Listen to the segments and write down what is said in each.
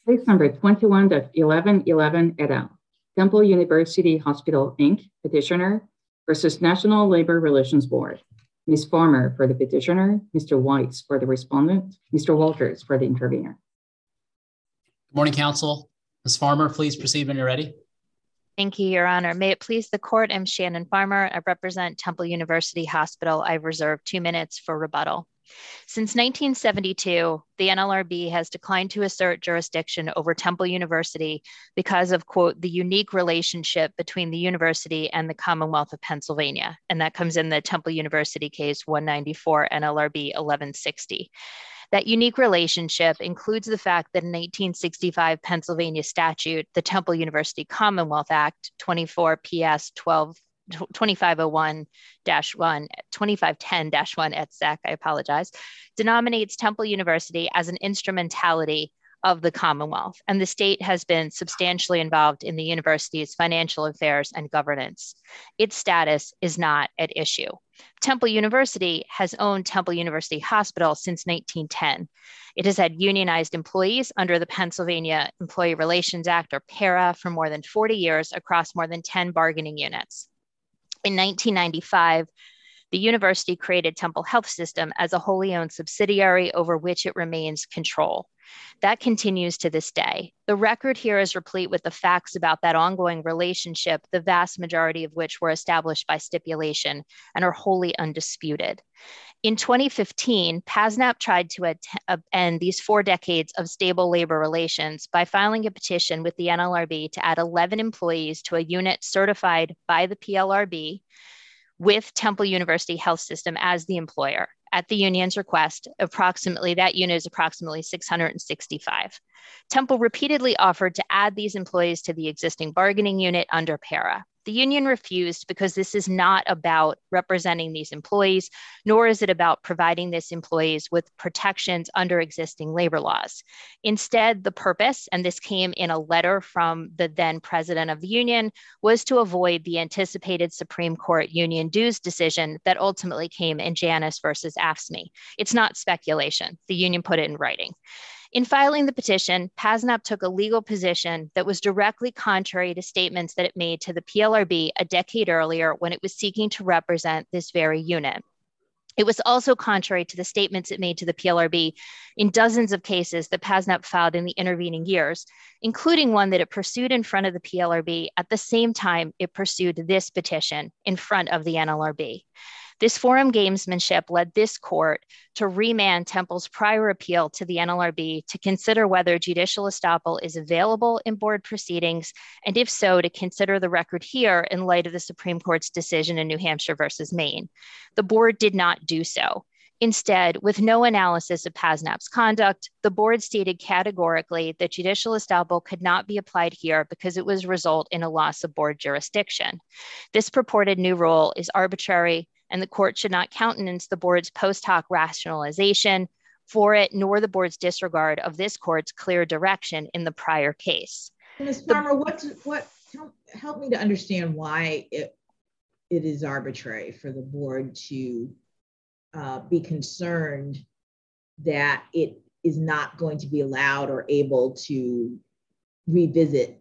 Case number 21-1111 et al. Temple University Hospital, Inc. Petitioner versus National Labor Relations Board. Ms. Farmer for the petitioner, Mr. Weitz for the respondent, Mr. Walters for the intervener. Good morning, counsel. Ms. Farmer, please proceed when you're ready. Thank you, Your Honor. May it please the court, I'm Shannon Farmer. I represent Temple University Hospital. I've reserved 2 minutes for rebuttal. Since 1972, the NLRB has declined to assert jurisdiction over Temple University because of, quote, the unique relationship between the university and the Commonwealth of Pennsylvania. And that comes in the Temple University case 194 NLRB 1160. That unique relationship includes the fact that in 1865 Pennsylvania statute, the Temple University Commonwealth Act 24 PS 2501-1, 2510-1 et sec, I apologize, denominates Temple University as an instrumentality of the Commonwealth, and the state has been substantially involved in the university's financial affairs and governance. Its status is not at issue. Temple University has owned Temple University Hospital since 1910. It has had unionized employees under the Pennsylvania Employee Relations Act, or PARA, for more than 40 years across more than 10 bargaining units. In 1995, the university created Temple Health System as a wholly owned subsidiary over which it remains control. That continues to this day. The record here is replete with the facts about that ongoing relationship, the vast majority of which were established by stipulation and are wholly undisputed. In 2015, PASNAP tried to end these 4 decades of stable labor relations by filing a petition with the NLRB to add 11 employees to a unit certified by the PLRB with Temple University Health System as the employer. At the union's request, that unit is approximately 665. Temple repeatedly offered to add these employees to the existing bargaining unit under PARA. The union refused because this is not about representing these employees, nor is it about providing these employees with protections under existing labor laws. Instead, the purpose, and this came in a letter from the then president of the union, was to avoid the anticipated Supreme Court union dues decision that ultimately came in Janus versus AFSCME. It's not speculation. The union put it in writing. In filing the petition, PASNAP took a legal position that was directly contrary to statements that it made to the PLRB a decade earlier when it was seeking to represent this very unit. It was also contrary to the statements it made to the PLRB in dozens of cases that PASNAP filed in the intervening years, including one that it pursued in front of the PLRB at the same time it pursued this petition in front of the NLRB. This forum gamesmanship led this court to remand Temple's prior appeal to the NLRB to consider whether judicial estoppel is available in board proceedings, and if so, to consider the record here in light of the Supreme Court's decision in New Hampshire versus Maine. The board did not do so. Instead, with no analysis of PASNAP's conduct, the board stated categorically that judicial estoppel could not be applied here because it would result in a loss of board jurisdiction. This purported new rule is arbitrary, and the court should not countenance the board's post hoc rationalization for it, nor the board's disregard of this court's clear direction in the prior case. Ms. Farmer, help me to understand why it is arbitrary for the board to be concerned that it is not going to be allowed or able to revisit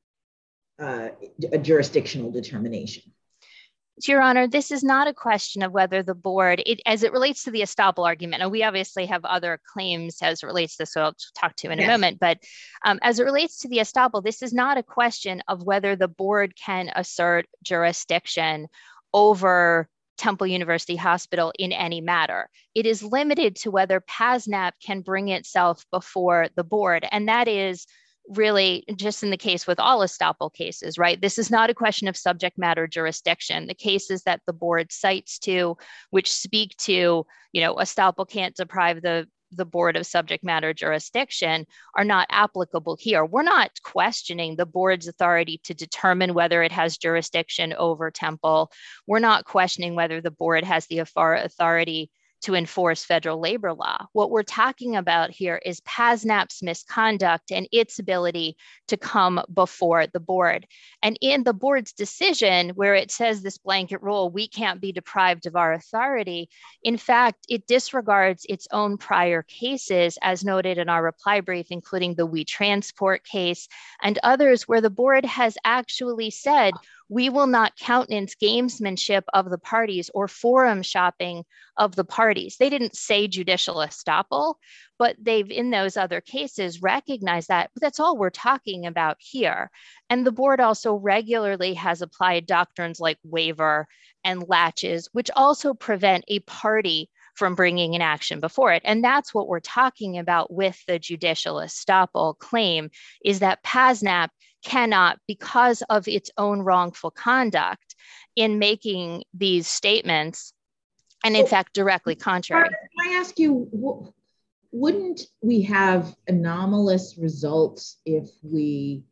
a jurisdictional determination. Your Honor, this is not a question of whether the board, as it relates to the estoppel argument, and we obviously have other claims as it relates to this, so I'll talk to in a moment, but as it relates to the estoppel, this is not a question of whether the board can assert jurisdiction over Temple University Hospital in any matter. It is limited to whether PASNAP can bring itself before the board, and that is really just in the case with all estoppel cases, right? This is not a question of subject matter jurisdiction. The cases that the board cites to, which speak to, estoppel can't deprive the board of subject matter jurisdiction, are not applicable here. We're not questioning the board's authority to determine whether it has jurisdiction over Temple. We're not questioning whether the board has the authority to enforce federal labor law. What we're talking about here is PASNAP's misconduct and its ability to come before the board. And in the board's decision, where it says this blanket rule, we can't be deprived of our authority, in fact, it disregards its own prior cases, as noted in our reply brief, including the We Transport case and others, where the board has actually said, we will not countenance gamesmanship of the parties or forum shopping of the parties. They didn't say judicial estoppel, but they've in those other cases recognized that. But that's all we're talking about here. And the board also regularly has applied doctrines like waiver and latches, which also prevent a party from bringing an action before it. And that's what we're talking about with the judicial estoppel claim, is that PASNAP cannot, because of its own wrongful conduct in making these statements, and in fact, directly contrary. Can I ask you, wouldn't we have anomalous results if the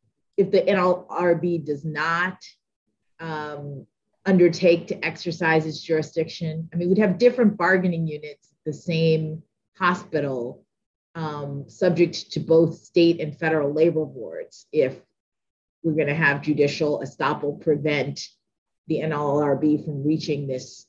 NLRB does not undertake to exercise its jurisdiction? I mean, we'd have different bargaining units at the same hospital, subject to both state and federal labor boards, if we're going to have judicial estoppel prevent the NLRB from reaching this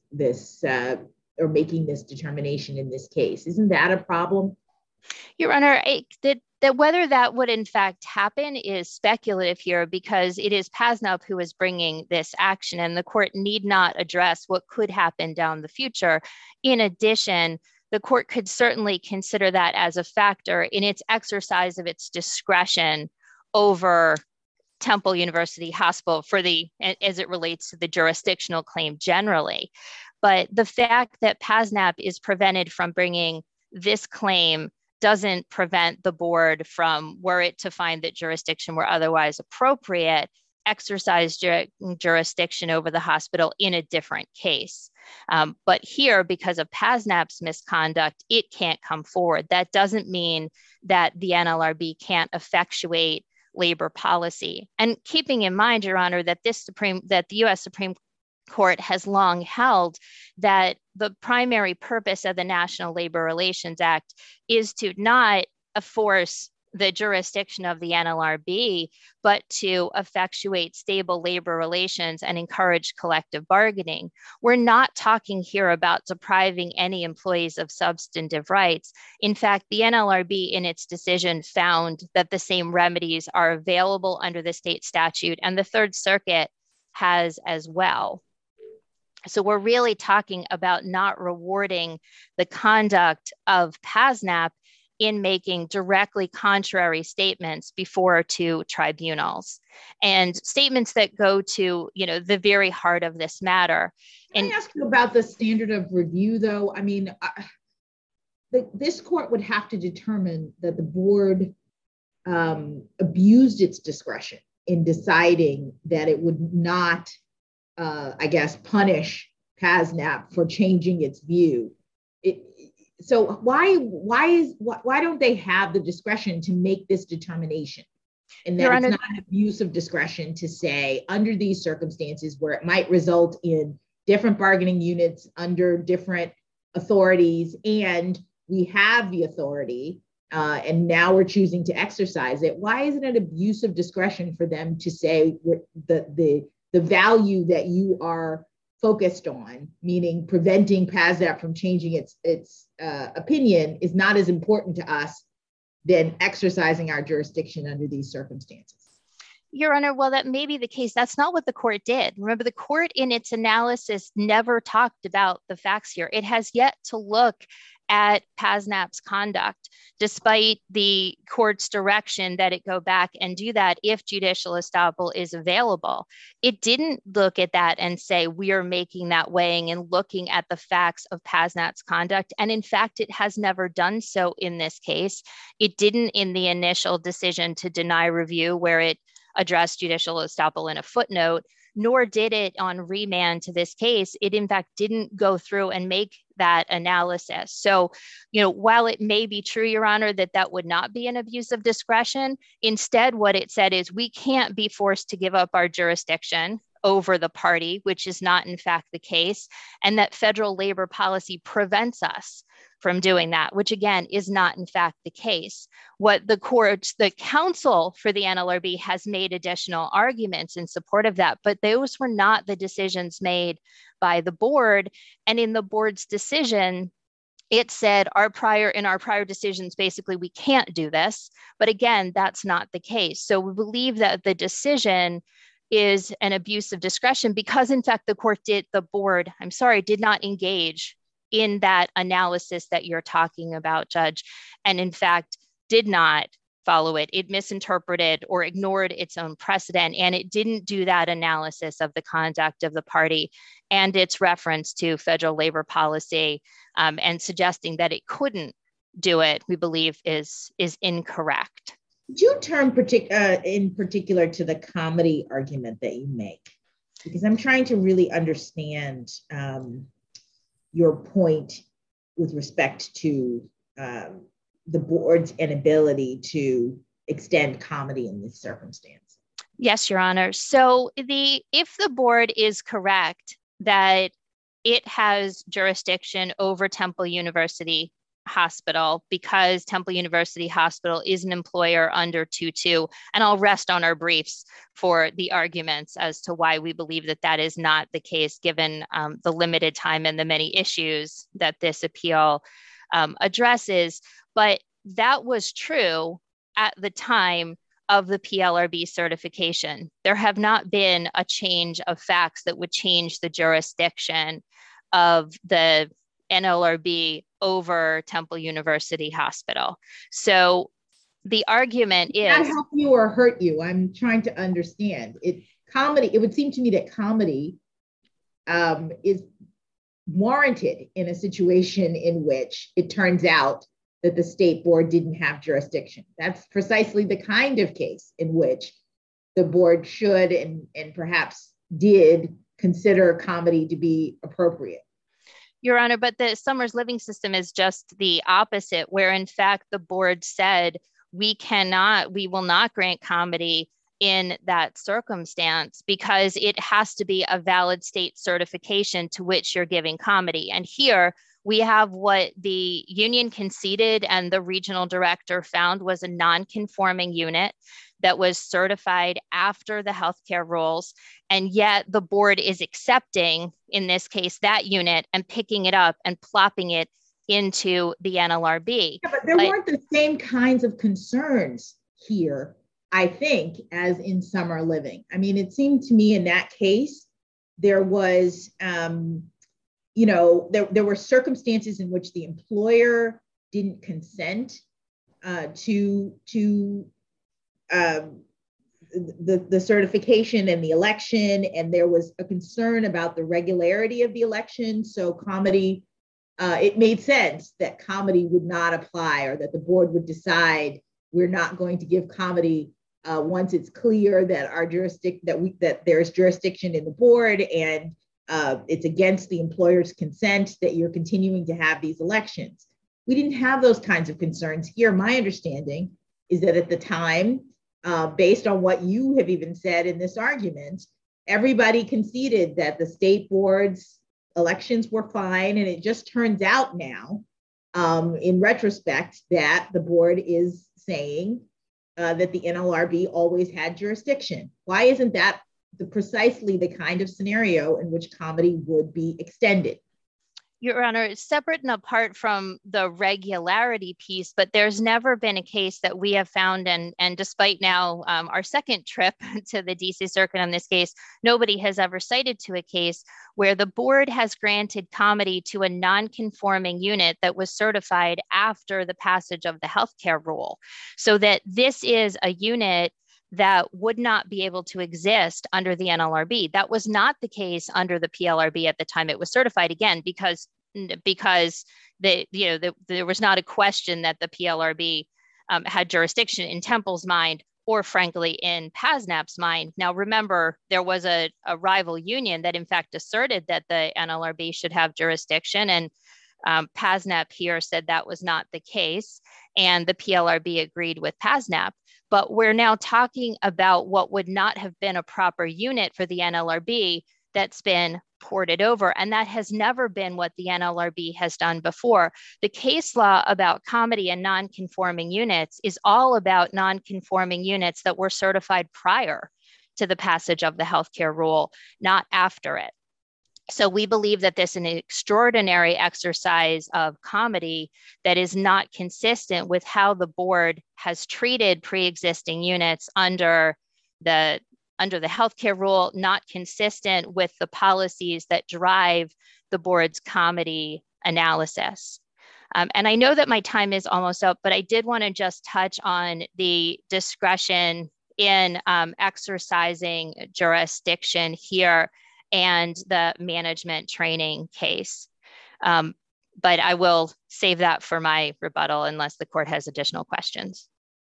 or making this determination in this case. Isn't that a problem? Your Honor, that whether that would in fact happen is speculative here, because it is PASNAP who is bringing this action, and the court need not address what could happen down the future. In addition, the court could certainly consider that as a factor in its exercise of its discretion over Temple University Hospital as it relates to the jurisdictional claim generally. But the fact that PASNAP is prevented from bringing this claim doesn't prevent the board from, were it to find that jurisdiction were otherwise appropriate, exercise jurisdiction over the hospital in a different case. But here, because of PASNAP's misconduct, it can't come forward. That doesn't mean that the NLRB can't effectuate labor policy. And keeping in mind, Your Honor, that the U.S. Supreme Court has long held that the primary purpose of the National Labor Relations Act is to not enforce the jurisdiction of the NLRB, but to effectuate stable labor relations and encourage collective bargaining. We're not talking here about depriving any employees of substantive rights. In fact, the NLRB in its decision found that the same remedies are available under the state statute, and the Third Circuit has as well. So we're really talking about not rewarding the conduct of PASNAP in making directly contrary statements before two tribunals, and statements that go to, the very heart of this matter. Can I ask you about the standard of review, though? I mean, this court would have to determine that the board abused its discretion in deciding that it would not, punish PASNAP for changing its view. So why don't they have the discretion to make this determination? And that it's not an abuse of discretion to say, under these circumstances where it might result in different bargaining units under different authorities, and we have the authority, and now we're choosing to exercise it. Why isn't it abuse of discretion for them to say the value that you are focused on, meaning preventing PASNAP from changing its opinion, is not as important to us than exercising our jurisdiction under these circumstances? Your Honor, well, that may be the case. That's not what the court did. Remember, the court in its analysis never talked about the facts here. It has yet to look at PASNAP's conduct, despite the court's direction that it go back and do that if judicial estoppel is available. It didn't look at that and say, we are making that weighing and looking at the facts of PASNAP's conduct. And in fact, it has never done so in this case. It didn't in the initial decision to deny review, where it addressed judicial estoppel in a footnote, nor did it on remand to this case. It in fact didn't go through and make that analysis. So, while it may be true, Your Honor, that would not be an abuse of discretion, instead what it said is we can't be forced to give up our jurisdiction over the party, which is not in fact the case, and that federal labor policy prevents us from doing that, which again is not in fact the case. What the counsel for the NLRB has made additional arguments in support of that, but those were not the decisions made by the board. And in the board's decision, it said in our prior decisions, basically, we can't do this. But again, that's not the case. So we believe that the decision is an abuse of discretion because in fact, the board did not engage in that analysis that you're talking about, Judge, and in fact, did not follow it. It misinterpreted or ignored its own precedent, and it didn't do that analysis of the conduct of the party and its reference to federal labor policy, and suggesting that it couldn't do it, we believe is incorrect. Could you turn in particular to the comity argument that you make? Because I'm trying to really understand your point with respect to the board's inability to extend comity in this circumstance. Yes, Your Honor. So if the board is correct that it has jurisdiction over Temple University Hospital because Temple University Hospital is an employer under 2.2, and I'll rest on our briefs for the arguments as to why we believe that that is not the case, given the limited time and the many issues that this appeal addresses. But that was true at the time of the PLRB certification. There have not been a change of facts that would change the jurisdiction of the NLRB over Temple University Hospital. So the argument is— not help you or hurt you. I'm trying to understand. It would seem to me that comity is warranted in a situation in which it turns out that the state board didn't have jurisdiction. That's precisely the kind of case in which the board should and perhaps did consider comity to be appropriate. Your Honor, but the Summers Living System is just the opposite, where in fact the board said we will not grant comity in that circumstance because it has to be a valid state certification to which you're giving comity. And here we have what the union conceded and the regional director found was a non-conforming unit that was certified after the healthcare rules. And yet the board is accepting, in this case, that unit and picking it up and plopping it into the NLRB. Yeah, but there weren't the same kinds of concerns here, I think, as in Summer Living. I mean, it seemed to me in that case, there was, there were circumstances in which the employer didn't consent to the certification and the election, and there was a concern about the regularity of the election. So comity, it made sense that comity would not apply, or that the board would decide we're not going to give comity once it's clear that that there's jurisdiction in the board and it's against the employer's consent that you're continuing to have these elections. We didn't have those kinds of concerns here. My understanding is that at the time, based on what you have even said in this argument, everybody conceded that the state board's elections were fine. And it just turns out now, in retrospect, that the board is saying that the NLRB always had jurisdiction. Why isn't that precisely the kind of scenario in which comity would be extended? Your Honor, separate and apart from the regularity piece, but there's never been a case that we have found, and despite now our second trip to the DC Circuit on this case, nobody has ever cited to a case where the board has granted comity to a non-conforming unit that was certified after the passage of the healthcare rule. So that this is a unit that would not be able to exist under the NLRB. That was not the case under the PLRB at the time it was certified, again, because there was not a question that the PLRB had jurisdiction in Temple's mind, or frankly in PASNAP's mind. Now, remember, there was a rival union that in fact asserted that the NLRB should have jurisdiction, and PASNAP here said that was not the case. and the PLRB agreed with PASNAP. But we're now talking about what would not have been a proper unit for the NLRB that's been ported over. And that has never been what the NLRB has done before. The case law about comity and non-conforming units is all about non-conforming units that were certified prior to the passage of the healthcare rule, not after it. So we believe that this is an extraordinary exercise of comity that is not consistent with how the board has treated pre-existing units under the healthcare rule, not consistent with the policies that drive the board's comity analysis. And I know that my time is almost up, but I did want to just touch on the discretion in exercising jurisdiction here and the management training case. But I will save that for my rebuttal unless the court has additional questions.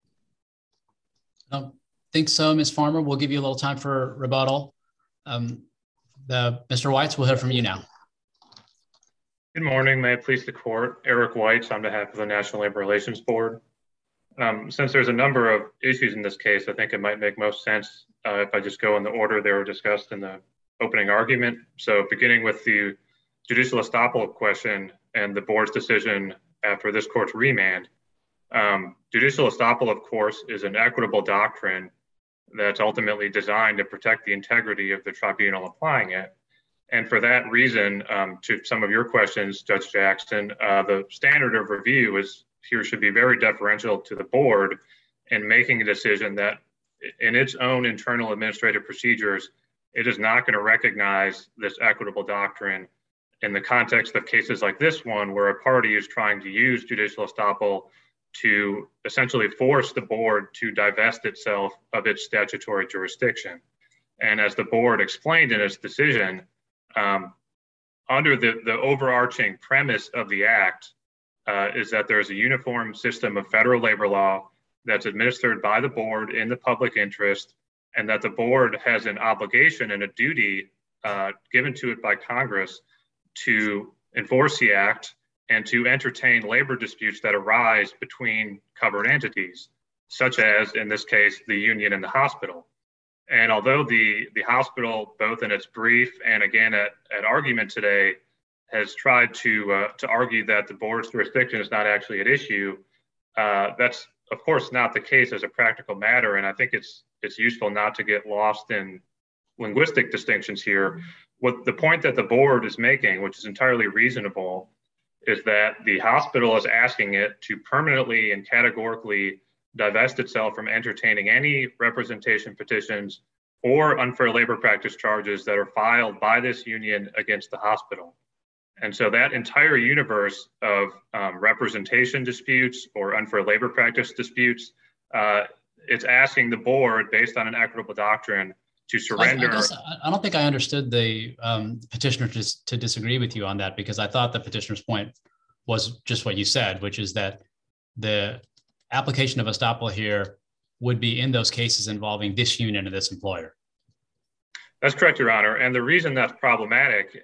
I don't think so, Ms. Farmer. We'll give you a little time for rebuttal. Mr. Weitz, we'll hear from you now. Good morning. May it please the court. Eric Weitz on behalf of the National Labor Relations Board. Since there's a number of issues in this case, I think it might make most sense if I just go in the order they were discussed in the opening argument. So beginning with the judicial estoppel question and the board's decision after this court's remand. Judicial estoppel, of course, is an equitable doctrine that's ultimately designed to protect the integrity of the tribunal applying it. And for that reason, to some of your questions, Judge Jackson, the standard of review should be very deferential to the board in making a decision that in its own internal administrative procedures, it is not going to recognize this equitable doctrine in the context of cases like this one, where a party is trying to use judicial estoppel to essentially force the board to divest itself of its statutory jurisdiction. And as the board explained in its decision, under the overarching premise of the act is that there is a uniform system of federal labor law that's administered by the board in the public interest, and that the board has an obligation and a duty given to it by Congress to enforce the act and to entertain labor disputes that arise between covered entities, such as, in this case, the union and the hospital. And although the hospital, both in its brief and again at argument today, has tried to argue that the board's jurisdiction is not actually at issue, that's of course not the case as a practical matter. And I think it's useful not to get lost in linguistic distinctions here. What the point that the board is making, which is entirely reasonable, is that the hospital is asking it to permanently and categorically divest itself from entertaining any representation petitions or unfair labor practice charges that are filed by this union against the hospital. And so that entire universe of representation disputes or unfair labor practice disputes, it's asking the board, based on an equitable doctrine, to surrender. I don't think I understood the petitioner to disagree with you on that, because I thought the petitioner's point was just what you said, which is that the application of estoppel here would be in those cases involving this union and this employer. That's correct, Your Honor. And the reason that's problematic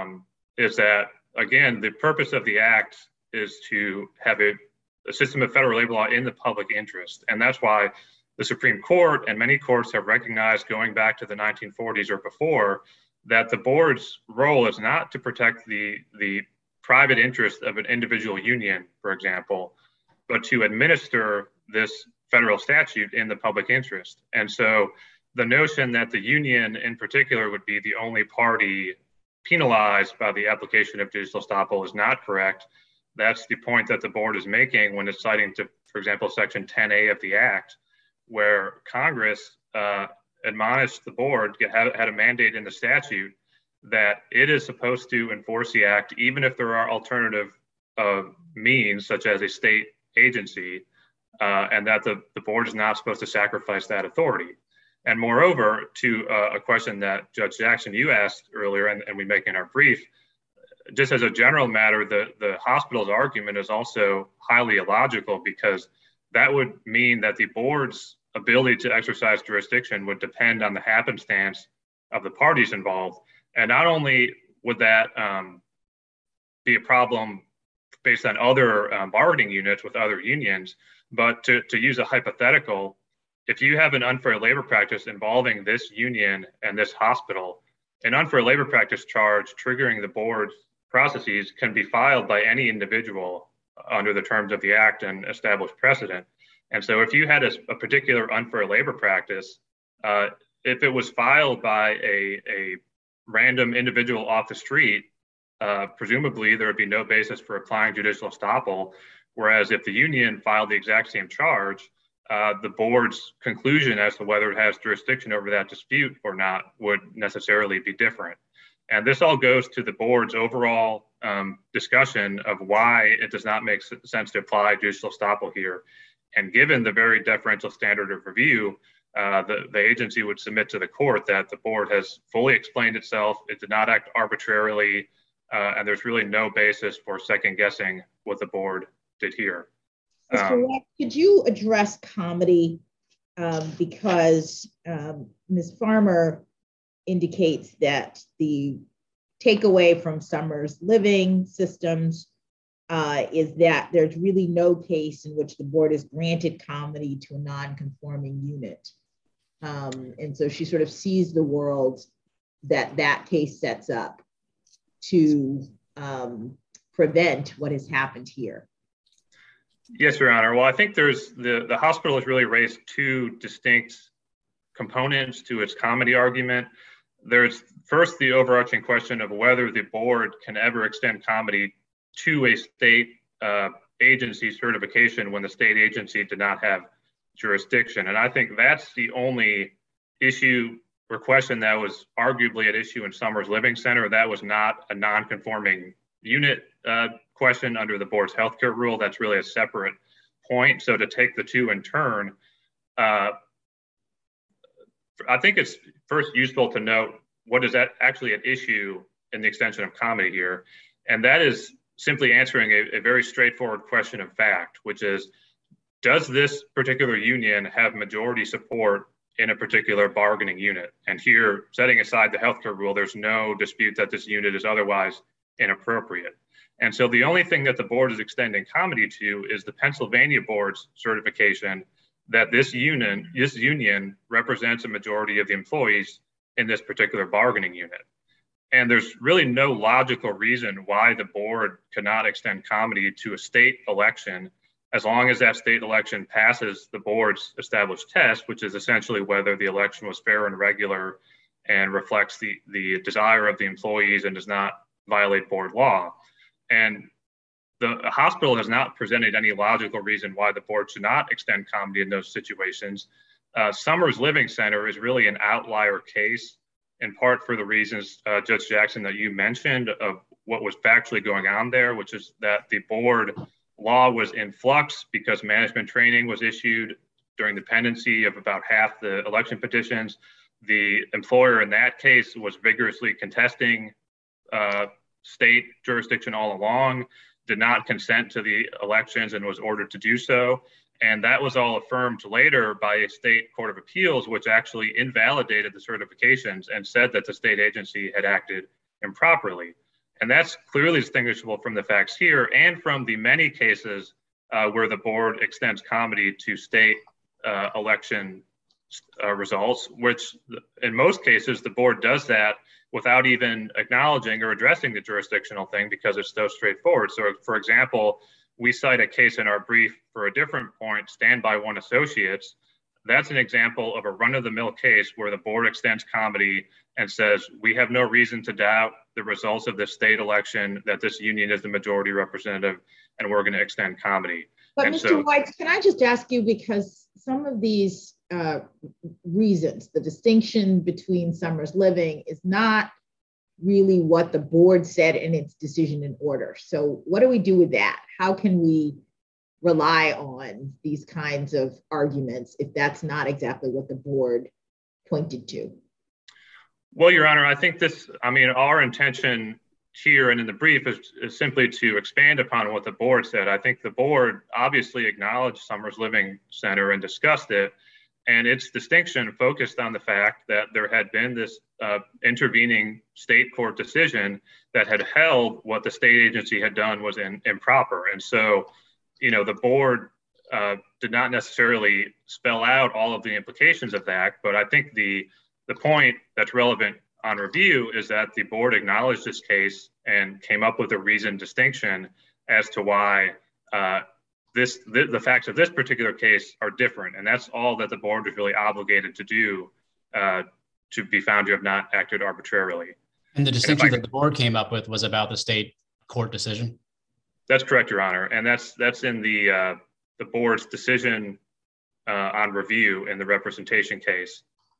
is that, again, the purpose of the act is to have a system of federal labor law in the public interest. And that's why the Supreme Court and many courts have recognized, going back to the 1940s or before, that the board's role is not to protect the private interest of an individual union, for example, but to administer this federal statute in the public interest. And so the notion that the union in particular would be the only party penalized by the application of judicial estoppel is not correct. That's the point that the board is making when it's citing to, for example, Section 10A of the Act, where Congress admonished the board, had a mandate in the statute that it is supposed to enforce the act, even if there are alternative means, such as a state agency, and that the board is not supposed to sacrifice that authority. And moreover, to a question that Judge Jackson, you asked earlier, and we make in our brief, just as a general matter, the hospital's argument is also highly illogical, because that would mean that the board's ability to exercise jurisdiction would depend on the happenstance of the parties involved. And not only would that be a problem based on other bargaining units with other unions. But to use a hypothetical, if you have an unfair labor practice involving this union and this hospital, an unfair labor practice charge triggering the board's processes can be filed by any individual under the terms of the act and established precedent. And so if you had a particular unfair labor practice, if it was filed by a random individual off the street, presumably there would be no basis for applying judicial estoppel. Whereas if the union filed the exact same charge, the board's conclusion as to whether it has jurisdiction over that dispute or not would necessarily be different. And this all goes to the board's overall discussion of why it does not make sense to apply judicial estoppel here. And given the very deferential standard of review, the agency would submit to the court that the board has fully explained itself, it did not act arbitrarily, and there's really no basis for second guessing what the board did here. Mr. White, could you address comedy? Because Ms. Farmer indicates that the takeaway from Summers Living Systems is that there's really no case in which the board has granted comedy to a non-conforming unit. And so she sort of sees the world that case sets up to prevent what has happened here. Yes, Your Honor. Well, I think there's the hospital has really raised two distinct components to its comedy argument. There's first the overarching question of whether the board can ever extend comedy to a state agency certification when the state agency did not have jurisdiction. And I think that's the only issue or question that was arguably at issue in Summers Living Center. That was not a non-conforming unit question under the board's healthcare rule. That's really a separate point. So to take the two in turn, I think it's first useful to note what is that actually at issue in the extension of comedy here. And that is simply answering a very straightforward question of fact, which is, does this particular union have majority support in a particular bargaining unit? And here, setting aside the healthcare rule, there's no dispute that this unit is otherwise inappropriate. And so the only thing that the board is extending comedy to is the Pennsylvania board's certification that this union represents a majority of the employees in this particular bargaining unit. And there's really no logical reason why the board cannot extend comedy to a state election as long as that state election passes the board's established test, which is essentially whether the election was fair and regular and reflects the desire of the employees and does not violate board law. And the hospital has not presented any logical reason why the board should not extend comedy in those situations. Summers Living Center is really an outlier case, in part for the reasons, Judge Jackson, that you mentioned of what was factually going on there, which is that the board law was in flux because management training was issued during the pendency of about half the election petitions. The employer in that case was vigorously contesting state jurisdiction all along, did not consent to the elections and was ordered to do so. And that was all affirmed later by a state court of appeals, which actually invalidated the certifications and said that the state agency had acted improperly. And that's clearly distinguishable from the facts here and from the many cases where the board extends comedy to state election results, which in most cases, the board does that without even acknowledging or addressing the jurisdictional thing because it's so straightforward. So for example, we cite a case in our brief for a different point, Standby One Associates. That's an example of a run-of-the-mill case where the board extends comedy and says, we have no reason to doubt the results of the state election, that this union is the majority representative, and we're going to extend comedy. But Mr. White, can I just ask you, because some of these reasons, the distinction between Summers Living is not really what the board said in its decision in order. So what do we do with that? How can we rely on these kinds of arguments if that's not exactly what the board pointed to? Well, Your Honor, I think our intention here and in the brief is simply to expand upon what the board said. I think the board obviously acknowledged Summers Living Center and discussed it, and its distinction focused on the fact that there had been this intervening state court decision that had held what the state agency had done was improper. And so, the board did not necessarily spell out all of the implications of that, but I think the point that's relevant on review is that the board acknowledged this case and came up with a reasoned distinction as to why the facts of this particular case are different. And that's all that the board is really obligated to do to be found to have not acted arbitrarily. And the distinction that the board came up with was about the state court decision? That's correct, Your Honor. And that's in the board's decision on review in the representation case.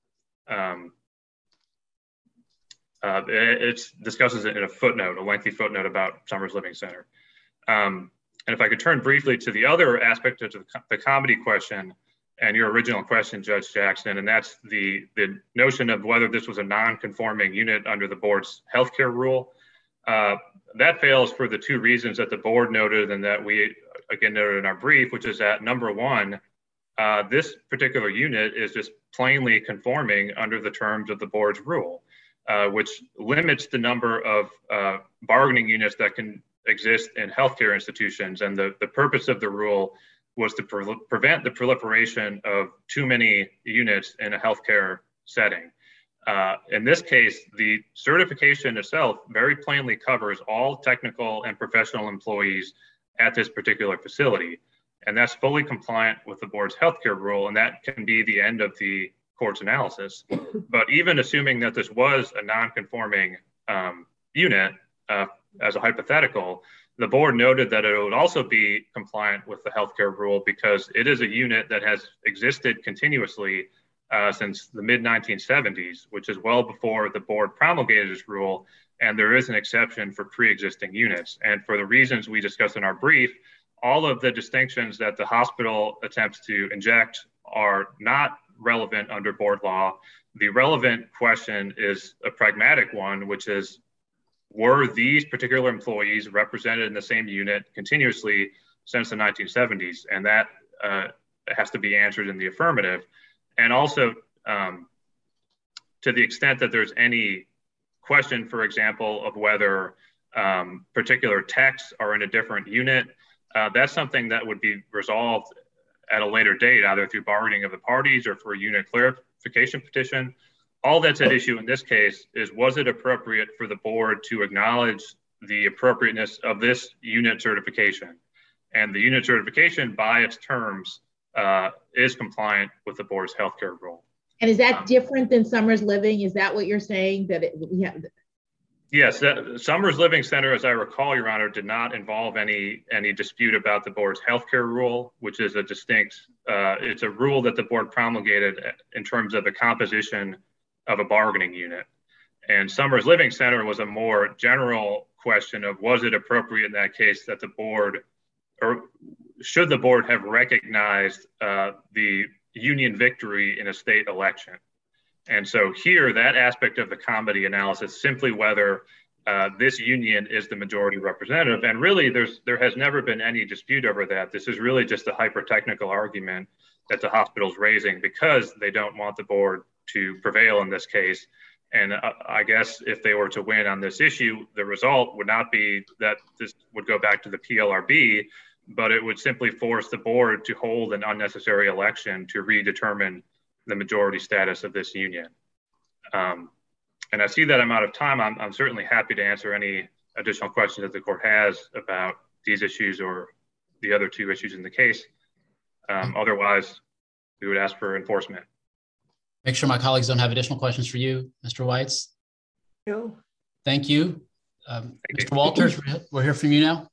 It discusses it in a lengthy footnote about Summers Living Center. And if I could turn briefly to the other aspect of the comedy question and your original question, Judge Jackson, and that's the notion of whether this was a non-conforming unit under the board's healthcare rule. That fails for the two reasons that the board noted and that we, again, noted in our brief, which is that number one, this particular unit is just plainly conforming under the terms of the board's rule, which limits the number of bargaining units that can exist in healthcare institutions. And the purpose of the rule was to prevent the proliferation of too many units in a healthcare setting. In this case, the certification itself very plainly covers all technical and professional employees at this particular facility. And that's fully compliant with the board's healthcare rule, and that can be the end of the court's analysis. But even assuming that this was a non-conforming unit, as a hypothetical, the board noted that it would also be compliant with the healthcare rule because it is a unit that has existed continuously since the mid-1970s, which is well before the board promulgated this rule, and there is an exception for pre-existing units. And for the reasons we discussed in our brief, all of the distinctions that the hospital attempts to inject are not relevant under board law. The relevant question is a pragmatic one, which is, were these particular employees represented in the same unit continuously since the 1970s? And that has to be answered in the affirmative. And also, to the extent that there's any question, for example, of whether particular techs are in a different unit, that's something that would be resolved at a later date, either through bargaining of the parties or for a unit clarification petition. All that's at issue in this case is, was it appropriate for the board to acknowledge the appropriateness of this unit certification? And the unit certification, by its terms, is compliant with the board's healthcare rule. And is that different than Summers Living? Is that what you're saying? Yes, Summers Living Center, as I recall, Your Honor, did not involve any dispute about the board's healthcare rule, which is a distinct, it's a rule that the board promulgated in terms of the composition of a bargaining unit. And Summers Living Center was a more general question of, was it appropriate in that case that the board, or should the board have recognized the union victory in a state election? And so here, that aspect of the comedy analysis, simply whether this union is the majority representative. And really, there has never been any dispute over that. This is really just a hyper-technical argument that the hospital's raising because they don't want the board to prevail in this case. And I guess if they were to win on this issue, the result would not be that this would go back to the PLRB, but it would simply force the board to hold an unnecessary election to redetermine the majority status of this union. And I see that I'm out of time. I'm certainly happy to answer any additional questions that the court has about these issues or the other two issues in the case. Otherwise, we would ask for enforcement. Make sure my colleagues don't have additional questions for you, Mr. Weitz. No. Thank you. Mr. Walters, we'll hear from you now.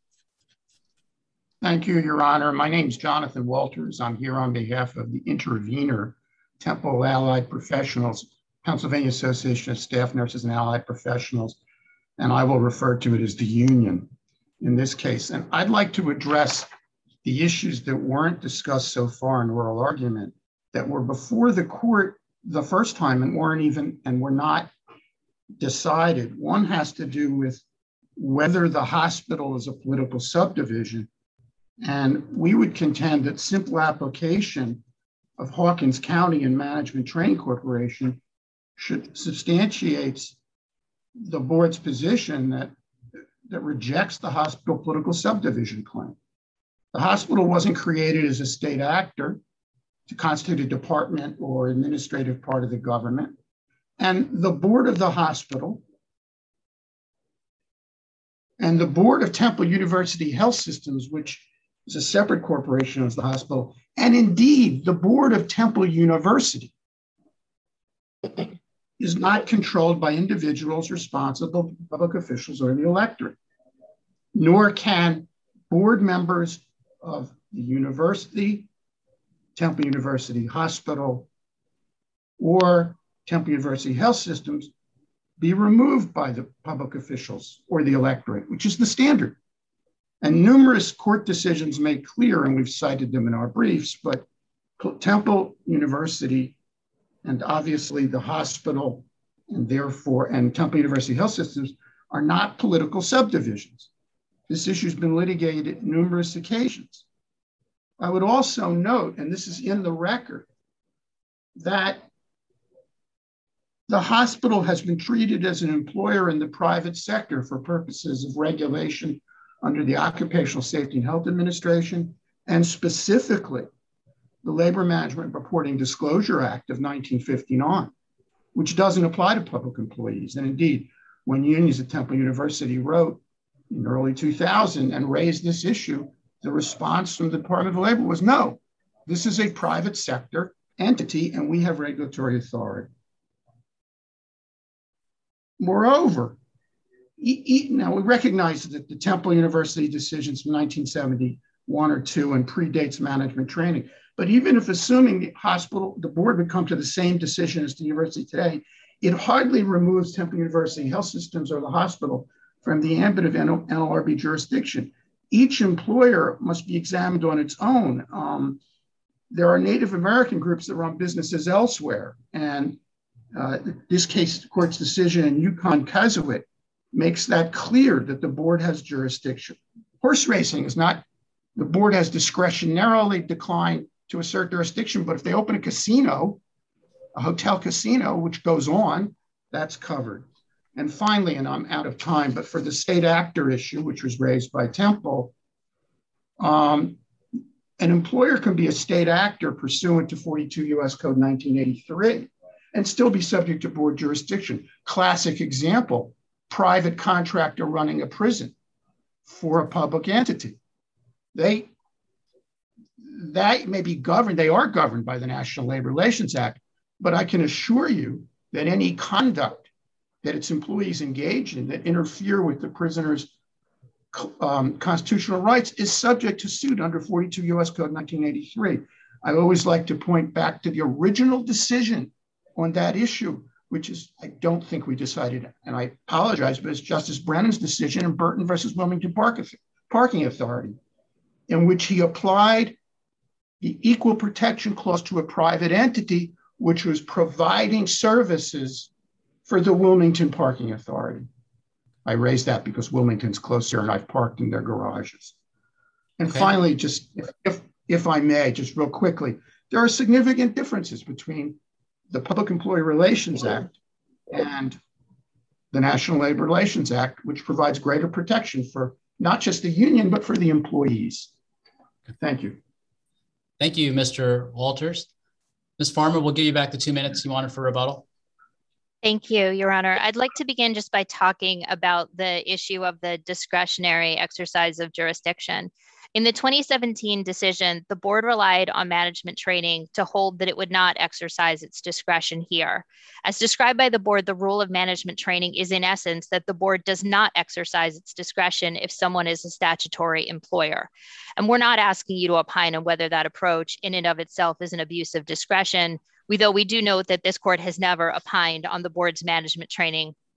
Thank you, Your Honor. My name is Jonathan Walters. I'm here on behalf of the intervener, Temple Allied Professionals, Pennsylvania Association of Staff Nurses and Allied Professionals, and I will refer to it as the union in this case. And I'd like to address the issues that weren't discussed so far in oral argument that were before the court the first time and were not decided. One has to do with whether the hospital is a political subdivision. And we would contend that simple application of Hawkins County and Management Training Corporation substantiates the board's position that rejects the hospital political subdivision claim. The hospital wasn't created as a state actor to constitute a department or administrative part of the government. And the board of the hospital and the board of Temple University Health Systems, which is a separate corporation as the hospital, and indeed the board of Temple University is not controlled by individuals responsible, public officials, or the electorate, nor can board members of the university, Temple University Hospital, or Temple University Health Systems be removed by the public officials or the electorate, which is the standard. And numerous court decisions make clear, and we've cited them in our briefs, but Temple University and obviously the hospital and Temple University Health Systems are not political subdivisions. This issue has been litigated at numerous occasions. I would also note, and this is in the record, that the hospital has been treated as an employer in the private sector for purposes of regulation under the Occupational Safety and Health Administration, and specifically the Labor Management Reporting Disclosure Act of 1959, which doesn't apply to public employees. And indeed, when unions at Temple University wrote in early 2000 and raised this issue, the response from the Department of Labor was, no, this is a private sector entity and we have regulatory authority. Moreover, now we recognize that the Temple University decisions from 1971 or 2 and predates management training. But even if assuming the board would come to the same decision as the university today, it hardly removes Temple University Health Systems or the hospital from the ambit of NLRB jurisdiction. Each employer must be examined on its own. There are Native American groups that run businesses elsewhere. And this case, the court's decision in Yukon-Kazawit makes that clear that the board has jurisdiction. Horse racing is not, the board has discretionarily declined to assert jurisdiction, but if they open a casino, a hotel casino, which goes on, that's covered. And finally, and I'm out of time, but for the state actor issue, which was raised by Temple, an employer can be a state actor pursuant to 42 U.S. Code 1983 and still be subject to board jurisdiction. Classic example, private contractor running a prison for a public entity. They may be governed, they are governed by the National Labor Relations Act, but I can assure you that any conduct that its employees engage in that interfere with the prisoner's constitutional rights is subject to suit under 42 U.S. Code 1983. I always like to point back to the original decision on that issue, which is, I don't think we decided, and I apologize, but it's Justice Brennan's decision in Burton versus Wilmington Parking Authority, in which he applied the Equal Protection Clause to a private entity, which was providing services for the Wilmington Parking Authority. I raised that because Wilmington's close here and I've parked in their garages. And okay. Finally, just if I may, just real quickly, there are significant differences between the Public Employee Relations Act and the National Labor Relations Act, which provides greater protection for not just the union, but for the employees. Thank you. Thank you, Mr. Walters. Ms. Farmer, we'll give you back the 2 minutes you wanted for rebuttal. Thank you, Your Honor. I'd like to begin just by talking about the issue of the discretionary exercise of jurisdiction. In the 2017 decision, the board relied on management training to hold that it would not exercise its discretion here. As described by the board, the rule of management training is in essence that the board does not exercise its discretion if someone is a statutory employer. And we're not asking you to opine on whether that approach in and of itself is an abuse of discretion, though we do note that this court has never opined on the board's management training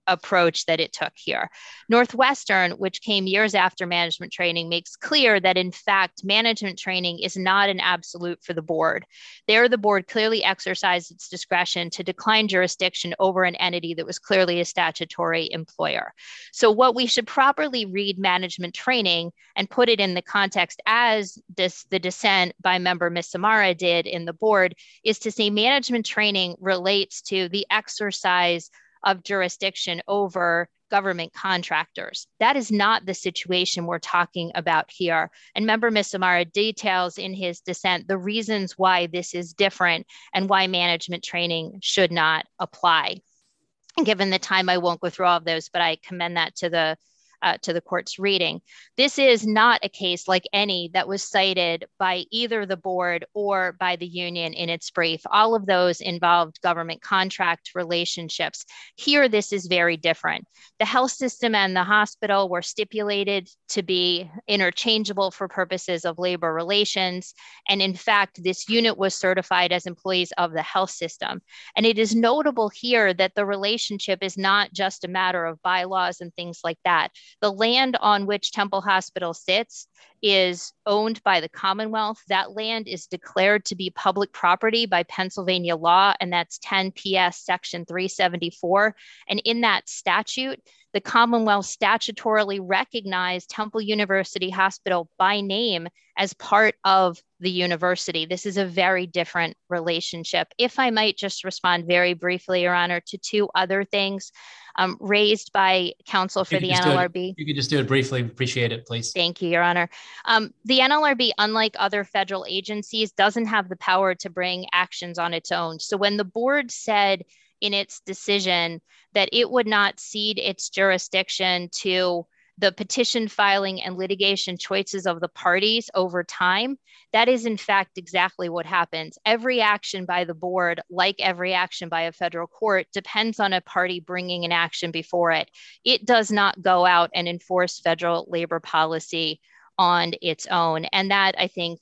approach that it took here. Northwestern, which came years after management training, makes clear that in fact, management training is not an absolute for the board. There, the board clearly exercised its discretion to decline jurisdiction over an entity that was clearly a statutory employer. So what we should properly read management training and put it in the context as the dissent by member Ms. Samara did in the board is to say management training relates to the exercise of jurisdiction over government contractors. That is not the situation we're talking about here. And member Ms. Samara details in his dissent the reasons why this is different and why management training should not apply. And given the time, I won't go through all of those, but I commend that to the court's reading. This is not a case like any that was cited by either the board or by the union in its brief. All of those involved government contract relationships. Here, this is very different. The health system and the hospital were stipulated to be interchangeable for purposes of labor relations. And in fact, this unit was certified as employees of the health system. And it is notable here that the relationship is not just a matter of bylaws and things like that. The land on which Temple Hospital sits is owned by the Commonwealth. That land is declared to be public property by Pennsylvania law, and that's 10 PS section 374. And in that statute, the Commonwealth statutorily recognized Temple University Hospital by name as part of the university. This is a very different relationship. If I might just respond very briefly, Your Honor, to two other things raised by counsel for the NLRB. You could just do it briefly. Appreciate it, please. Thank you, Your Honor. The NLRB, unlike other federal agencies, doesn't have the power to bring actions on its own. So when the board said in its decision that it would not cede its jurisdiction to the petition filing and litigation choices of the parties over time, that is in fact exactly what happens. Every action by the board, like every action by a federal court, depends on a party bringing an action before it. It does not go out and enforce federal labor policy on its own. And that, I think,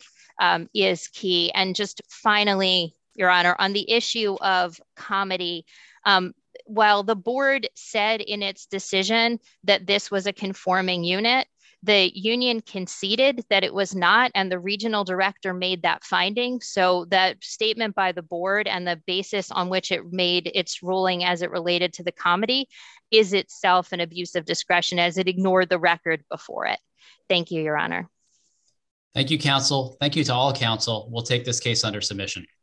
is key. And just finally, Your Honor, on the issue of comity, while the board said in its decision that this was a conforming unit, the union conceded that it was not, and the regional director made that finding. So that statement by the board and the basis on which it made its ruling as it related to the comity is itself an abuse of discretion, as it ignored the record before it. Thank you, Your Honor. Thank you, counsel. Thank you to all counsel. We'll take this case under submission.